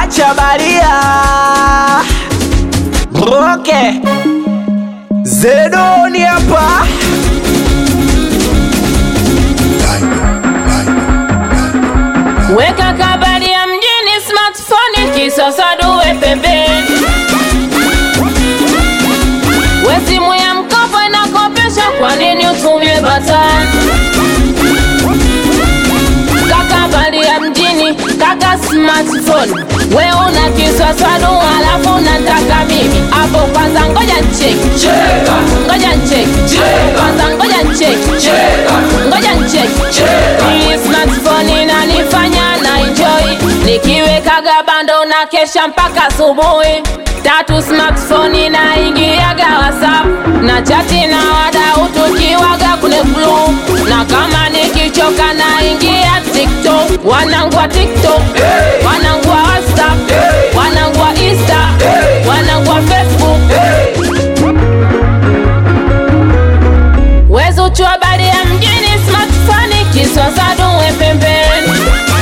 acha baria. Okay, Zedoni hapa. Weka kabari ya mjini smartphone kisasa duwe pembeni. We simu ya mkopo inakopesha, kwa nini utumie batani? Kaka bari ya mjini, kaka smartphone. We una kisasa duwe alafu unataka mimi. Hapo kwanza ngoja ncheki, ngoja ncheki, kwanza ngoja ncheki, ngoja ncheki. Hii smartphone inanifanya na enjoy, nikiweka gabando na kesha mpaka asubuhi. Tatu smartphone inaingiaga WhatsApp na chati na wadau tukiwaga kule blue. Na kama nikichoka naingia TikTok, wanangu wa TikTok, wanangu wa WhatsApp, wanangu wa Insta, wanangu wa Facebook. Wezo chua bari ya mjini smartphone kisasa duwe pembeni.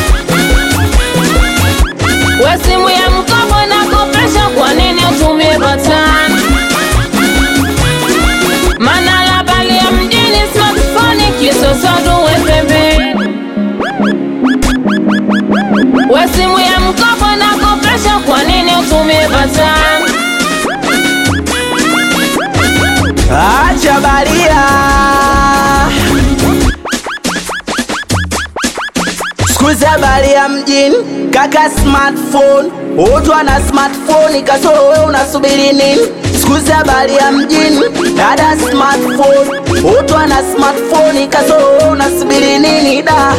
We simu ya mkopo inakopesha, kwa nini utumie batani? Mana la bari ya mjini smartphone kisasa duwe pembeni. We simu ya mkopo inakopesha, kwa nini utumie batani? Acha baria. Skuza bari ya mjini, kaka smartphone. Utu ana smartphone, kasoro wewe unasubiri nini? Skuza bari ya mjini, dada smartphone. Utu ana smartphone, kasoro wewe unasubiri nini da?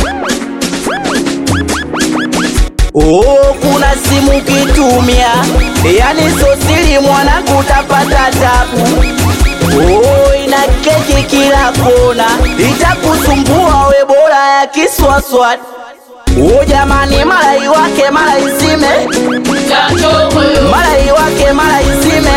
Oh, kuna simu kitumia, yani sosili mwana kutapata tabu. Oh, ina keki kila kona, itakusumbua we bora ya kiswaswat. Oh jamani, mara iwake mara izime, mara iwake mara izime.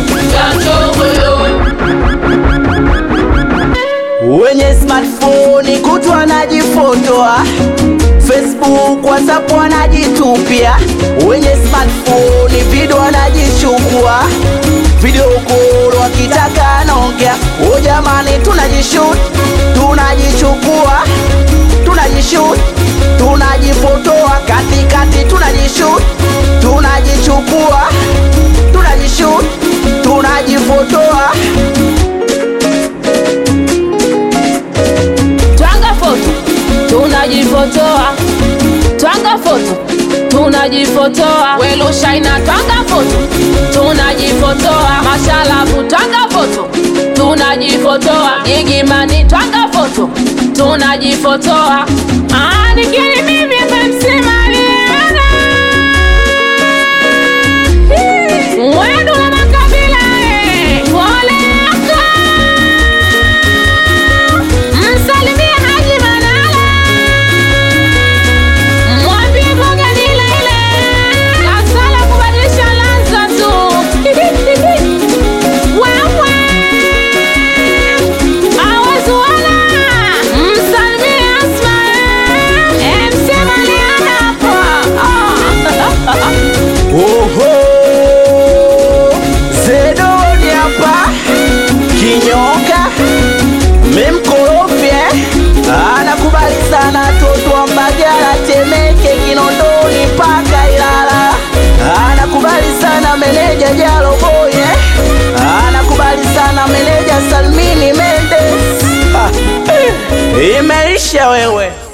Wenye smartphone kutu anajifotoa, Facebook, WhatsApp wanajitupia. Wenye smartphone video wanajichukua, video call wakitaka anaongea. Oh jamani, tunajishoot, tunajichukua, tunajishoot, tunajifotoa katikati, tunajishoot, tunajichukua, tunajishoot, tunajifotoa. Twanga foto, tunajifotoa. Twanga foto, tunajifotoa. Welu shaina twanga foto, tunajifotoa. Mashalabu twanga foto, tunajifotoa. Igimani twanga foto, tunajifotoa. Nikiri mimi kumsema liana mwendo na makabila wale yako. Msalimia Haji Manala, mwambie mboga ni ile ile, kasala kubadilisha lanza tu. Wewe awezu wala msalimia Asma MC Maliana hapa. Oho, Zedoni hapa. Kinyoka memkorofye, anakubali sana toto wa Mbagala, Temeke, Kinondoni paka Ilala. Anakubali sana meneja Jalo Boye, anakubali sana meneja Salmini Mendes. Imeisha wewe.